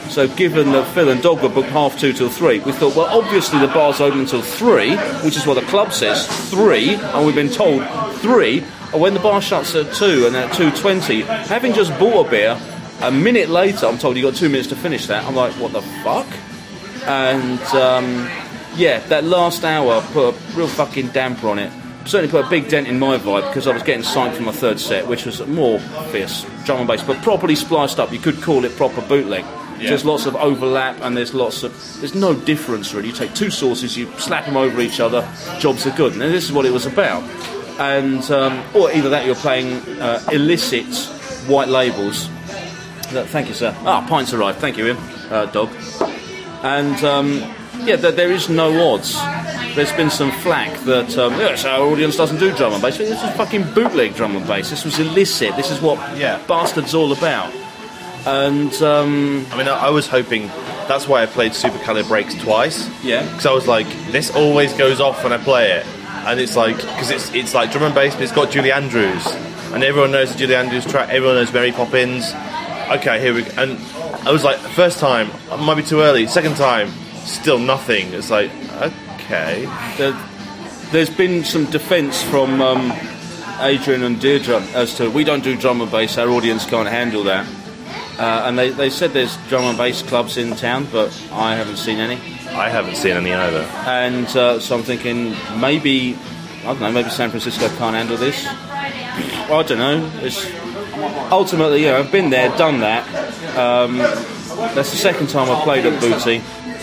So given that Phil and Dog were booked 2:30 till 3, we thought, well, obviously the bar's open until 3, which is what the club says, 3, and we've been told 3. And when the bar shuts at 2 and at 2:20, having just bought a beer, a minute later, I'm told you got 2 minutes to finish that. I'm like, what the fuck? And that last hour put a real fucking damper on it. Certainly put a big dent in my vibe because I was getting psyched for my third set, which was more fierce drum and bass, but properly spliced up. You could call it proper bootleg. Yeah. There's lots of overlap and there's no difference really. You take two sources, you slap them over each other, jobs are good. And this is what it was about. And or either that, you're playing illicit white labels. Thank you, sir. Pints arrived. Thank you, Ian. Dog. And there is no odds. There's been some flack that so our audience doesn't do drum and bass. This is fucking bootleg drum and bass. This was illicit. This is what Bastard's all about. And I was hoping. That's why I played Supercalibre Breaks twice. Yeah. Because I was like, this always goes off when I play it, and it's like because it's like drum and bass, but it's got Julie Andrews, and everyone knows the Julie Andrews track. Everyone knows Mary Poppins. Okay, here we go. And I was like, first time, might be too early. Second time, still nothing. It's like, okay. There's been some defence from Adrian and Deirdre as to we don't do drum and bass, our audience can't handle that. And they said there's drum and bass clubs in town, but I haven't seen any. I haven't seen any either. And so I'm thinking maybe San Francisco can't handle this. I don't know. Ultimately, I've been there, done that. That's the second time I played at Booty.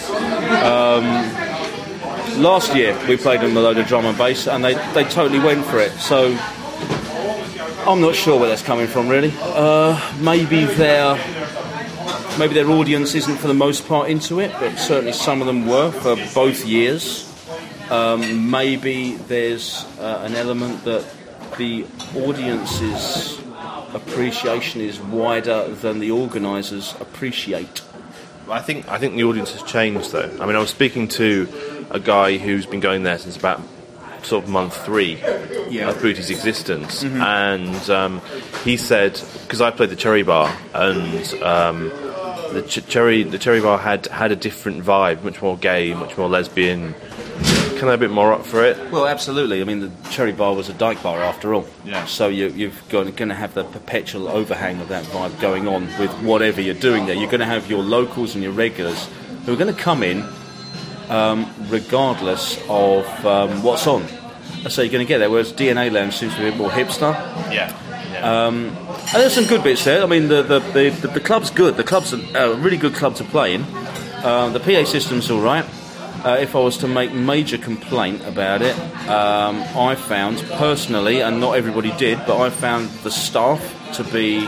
Last year we played them a load of drum and bass, and they totally went for it. So I'm not sure where that's coming from, really. Maybe their audience isn't for the most part into it, but certainly some of them were for both years. Maybe there's an element that the audience's appreciation is wider than the organisers appreciate. I think the audience has changed, though. I mean, I was speaking to a guy who's been going there since about sort of month 3 of Booty's existence, and he said, because I played the Cherry Bar, and the Cherry Bar had a different vibe, much more gay, much more lesbian, kind of a bit more up for it. Well, absolutely. I mean, the Cherry Bar was a dyke bar after all. Yeah. So you've going to have the perpetual overhang of that vibe going on with whatever you're doing there. You're going to have your locals and your regulars who are going to come in regardless of what's on. So you're going to get there, whereas DNA Lounge seems to be a bit more hipster. Yeah. And there's some good bits there. I mean, the club's good. The club's a really good club to play in. The PA system's all right. If I was to make major complaint about it, I found personally, and not everybody did, but I found the staff to be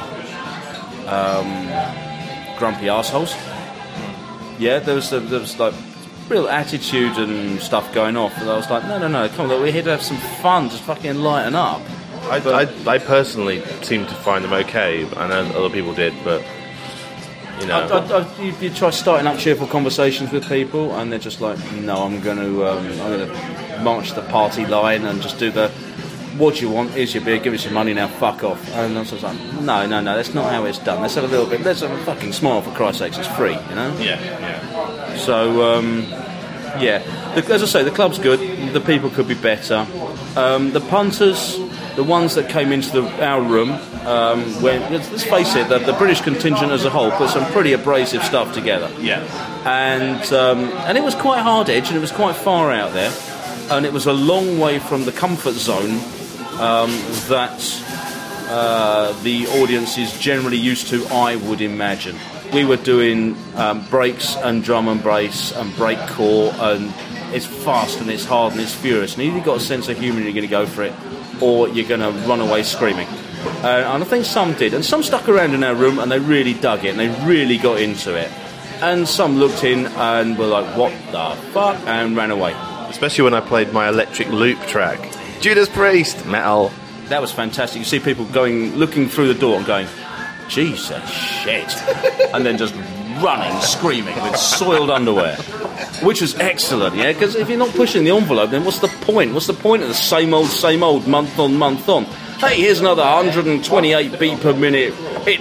grumpy arseholes. Yeah, there was like real attitude and stuff going off, and I was like, no, come on, we're here to have some fun, just fucking lighten up. I personally seem to find them okay. I know other people did, but you know, you try starting up cheerful conversations with people, and they're just like, no, I'm going to march the party line and just do the, what do you want? Here's your beer, give us your money, now fuck off. And I was like, no, that's not how it's done. Let's have a little bit, let's have a fucking smile, for Christ's sakes, it's free, you know? Yeah. So, as I say, the club's good, the people could be better. The punters, the ones that came into our room, let's face it, the British contingent as a whole put some pretty abrasive stuff together. Yeah. And it was quite hard edge, and it was quite far out there, and it was a long way from the comfort zone that the audience is generally used to, I would imagine. We were doing breaks and drum and bass and breakcore, and it's fast and it's hard and it's furious, and either you've got a sense of humour and you're going to go for it, or you're going to run away screaming. And I think some did, and some stuck around in our room and they really dug it and they really got into it, and some looked in and were like, what the fuck, and ran away. Especially when I played my electric loop track, Judas Priest, metal. That was fantastic. You see people looking through the door and going, Jesus shit, and then just running, screaming with soiled underwear, which was excellent, yeah, because if you're not pushing the envelope, then what's the point? What's the point of the same old, month on, month on? Hey, here's another 128 beat per minute, it's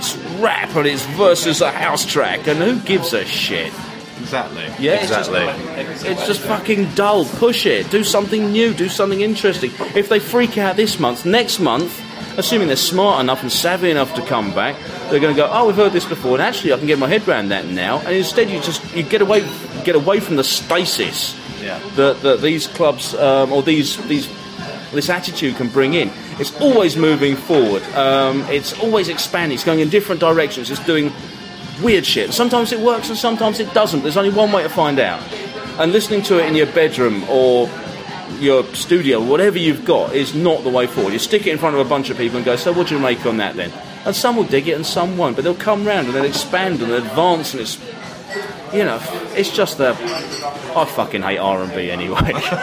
rap and it's versus a house track, and who gives a shit? Exactly. Yeah, exactly. It's just fucking dull. Push it. Do something new. Do something interesting. If they freak out this month, next month, assuming they're smart enough and savvy enough to come back, they're going to go, oh, we've heard this before, and actually I can get my head around that now. And instead, you get away from the stasis that these clubs or this attitude can bring in. It's always moving forward. It's always expanding. It's going in different directions. It's doing weird shit. Sometimes it works and sometimes it doesn't. There's only one way to find out. And listening to it in your bedroom or your studio, whatever you've got, is not the way forward. You stick it in front of a bunch of people and go, so what do you make on that then? And some will dig it and some won't, but they'll come round and they'll expand and they'll advance, and it's, you know, it's just I fucking hate R&B anyway.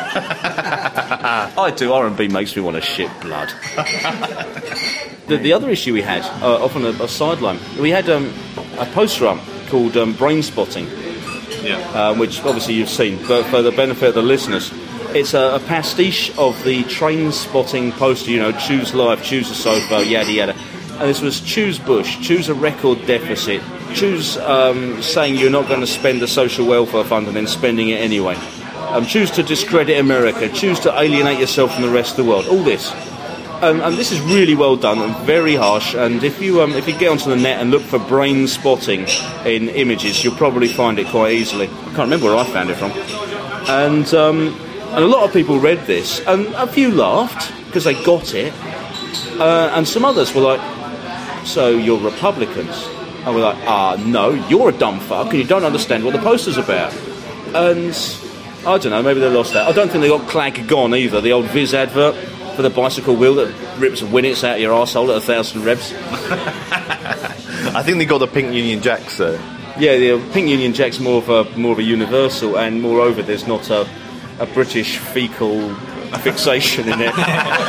I do. R&B makes me want to shit blood. The other issue we had, off on a sideline, we had a poster up called Brain Spotting, which obviously you've seen, but for the benefit of the listeners, it's a pastiche of the Train Spotting poster, you know, choose life, choose a sofa, yada yada. And this was choose Bush, choose a record deficit, choose saying you're not going to spend the social welfare fund and then spending it anyway. Choose to discredit America, choose to alienate yourself from the rest of the world, all this. And this is really well done and very harsh, and if you get onto the net and look for Brain Spotting in images, you'll probably find it quite easily. I can't remember where I found it from. And a lot of people read this, and a few laughed because they got it, and some others were like, so you're Republicans? And we're like, no, you're a dumb fuck and you don't understand what the poster's about. And I don't know, maybe they lost that. I don't think they got Clag Gone either, the old Viz advert for the bicycle wheel that rips winnets out of your arsehole at 1,000 revs. I think they got the Pink Union Jacks though. Yeah, the Pink Union Jack's more of a universal, and moreover, there's not a British fecal fixation in it.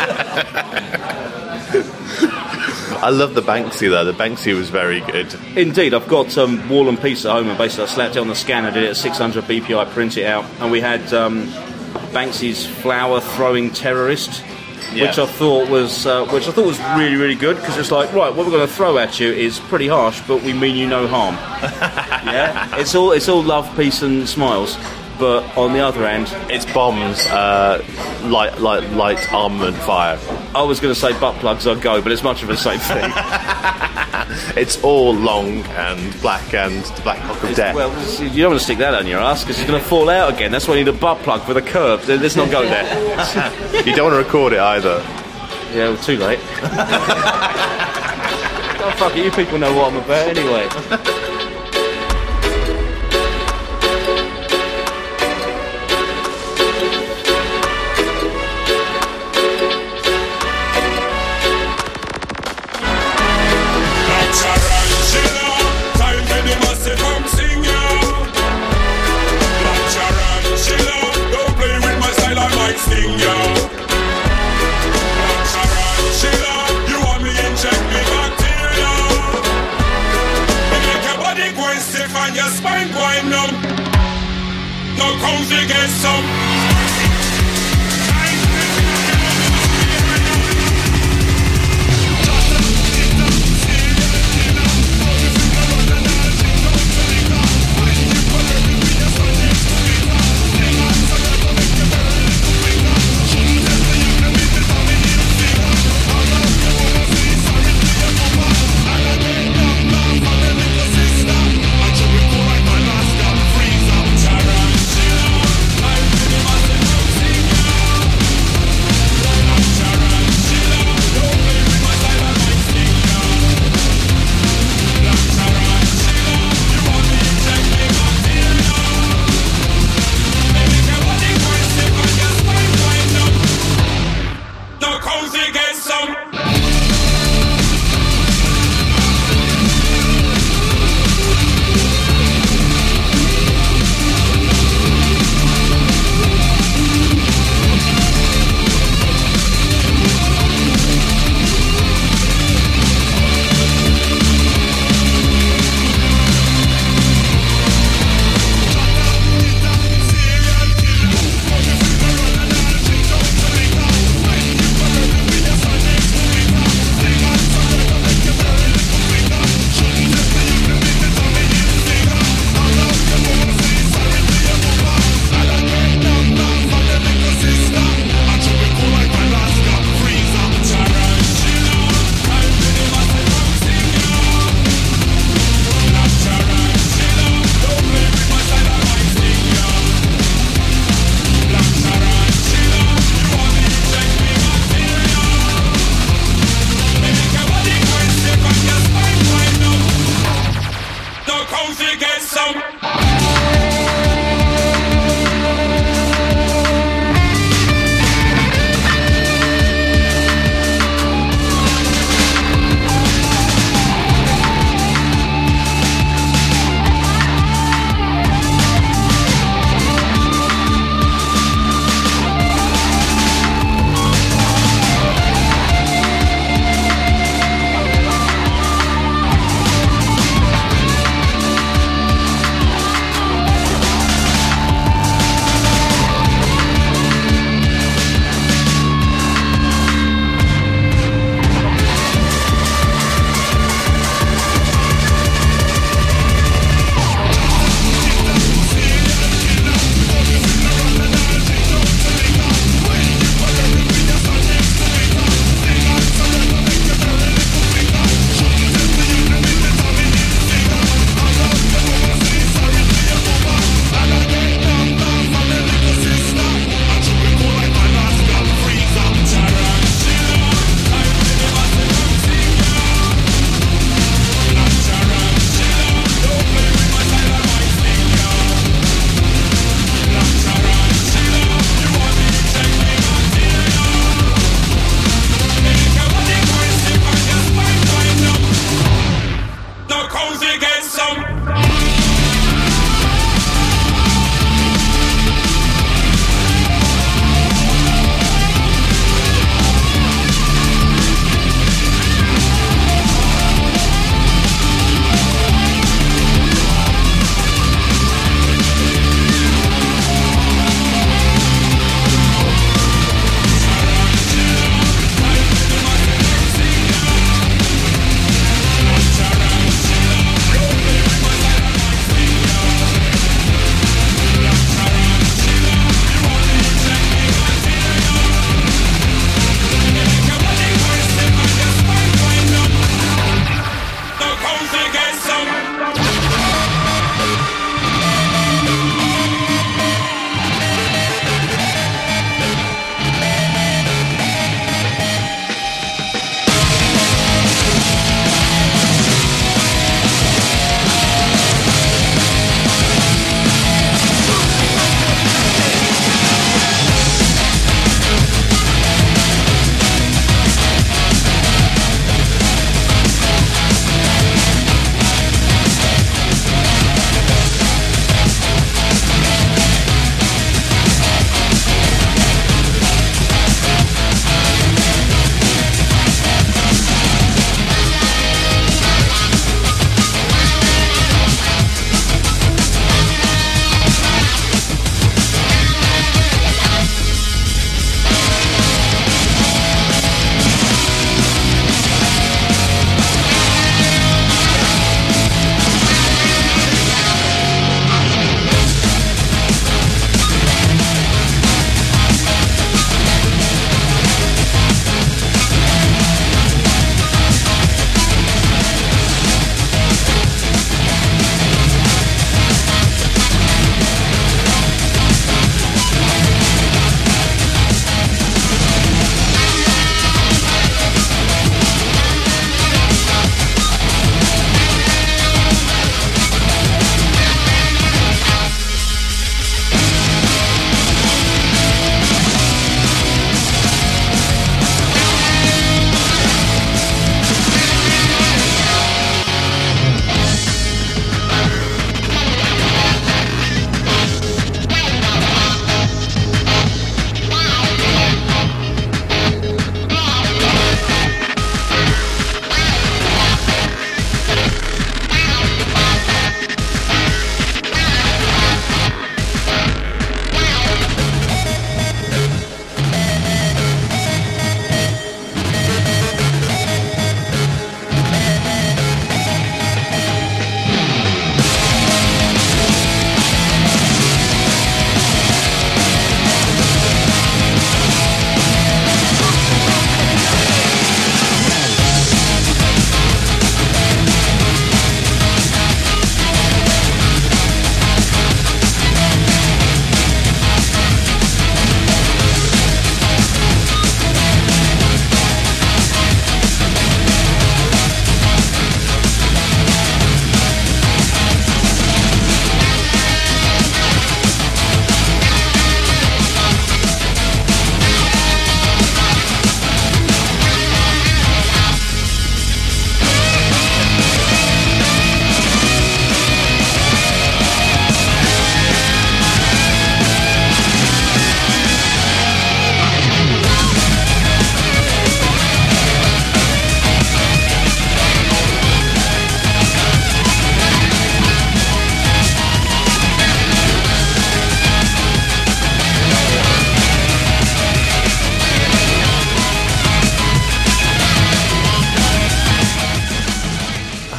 I love the Banksy though. The Banksy was very good. Indeed, I've got Wall and Peace at home, and basically I slapped it on the scanner, did it at 600 BPI, print it out, and we had Banksy's flower throwing terrorist, which I thought was really, really good, because it's like, right, what we're going to throw at you is pretty harsh, but we mean you no harm. Yeah, it's all love, peace, and smiles. But on the other hand, it's bombs, light armament fire. I was going to say butt plugs on go, but it's much of the same thing. It's all long and black, and the black cock of death. Well, you don't want to stick that on your ass because it's going to fall out again. That's why you need a butt plug with a curve. Let's not go there. You don't want to record it either. Yeah, well, too late. Oh, fuck it, you people know what I'm about anyway.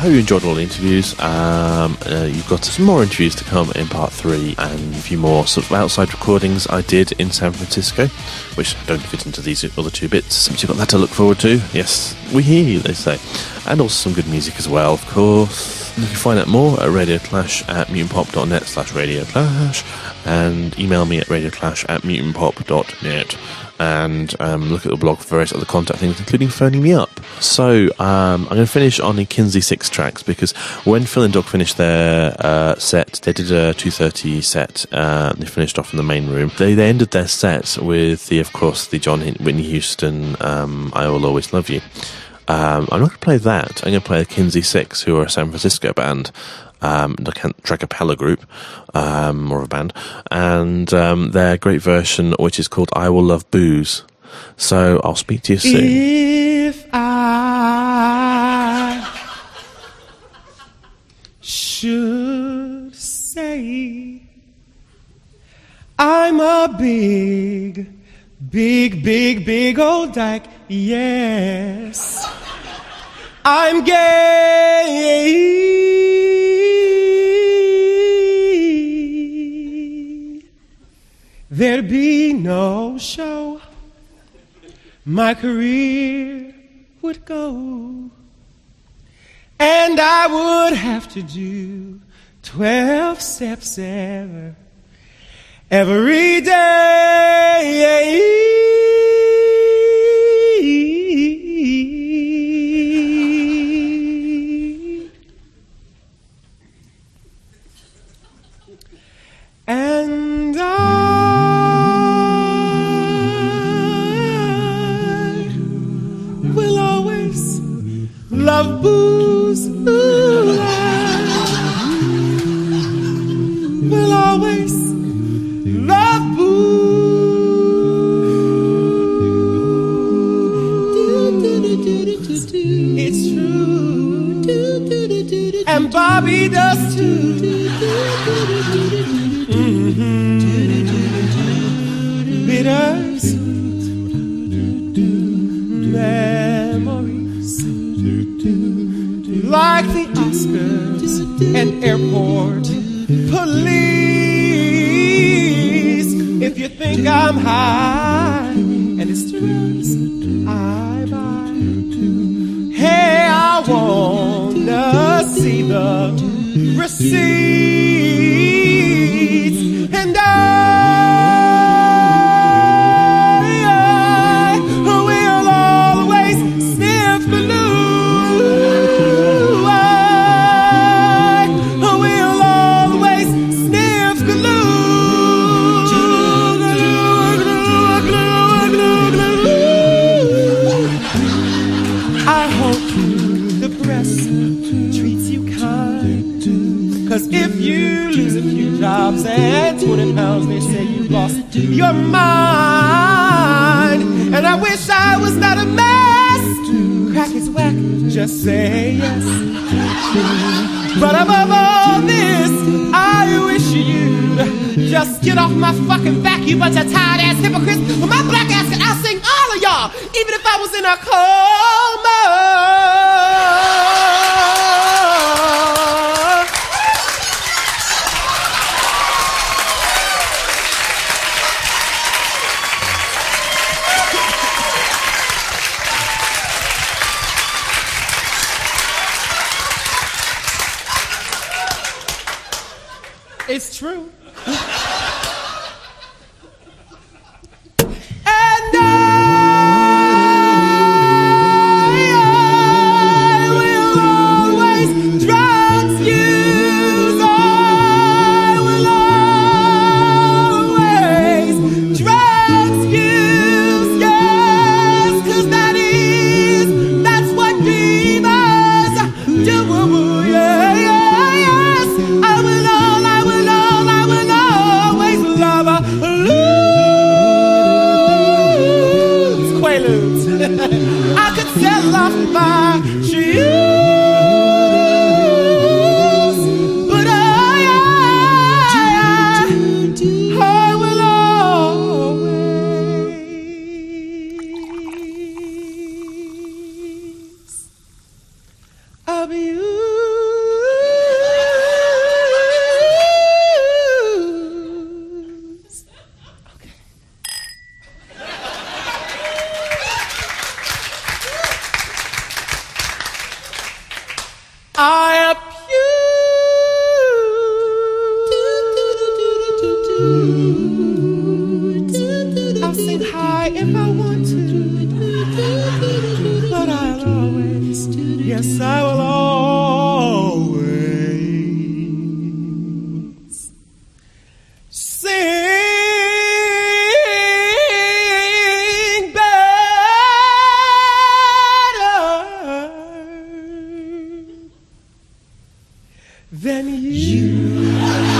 hope you enjoyed all the interviews. You've got some more interviews to come in part 3 and a few more sort of outside recordings I did in San Francisco, which don't fit into these other 2 bits, but you've got that to look forward to. Yes, we hear you, they say. And also some good music as well, of course. You can find out more at Radio Clash at mutantpop.net/Radio Clash, and email me at radioclash@mutantpop.net. And look at the blog for various other contact things, including phoning me up. So I'm going to finish on the Kinsey 6 tracks, because when Phil and Doug finished their set, they did a 2:30 set. They finished off in the main room. They ended their set with the John Whitney Houston "I Will Always Love You." I'm not going to play that. I'm going to play the Kinsey 6, who are a San Francisco band. Track a Pella group, more of a band, and their great version, which is called "I Will Love Booze." So I'll speak to you soon. If I should say I'm a big old dyke, yes, I'm gay. There'd be no show, my career would go, and I would have to do 12 steps every day. And will always love booze. Ooh, will always love booze. It's true, and Bobby does too. Bittersweet memories, like the Oscars and airport police. If you think I'm high and it's drugs I buy, hey, I wanna see the receipts, and if you lose a few jobs and 20 pounds, they say you lost your mind. And I wish I was not a mess. Crack is whack, just say yes. But above all this, I wish you'd just get off my fucking back, you bunch of tired ass hypocrites. With my black ass, and I'll sing all of y'all, even if I was in a coma. It's true. And I will always drugs use. I will always drugs use. Yes, 'cause that's what divas do. Yeah, yes. I will try if I want to, but I'll always, yes, I will always sing better than you.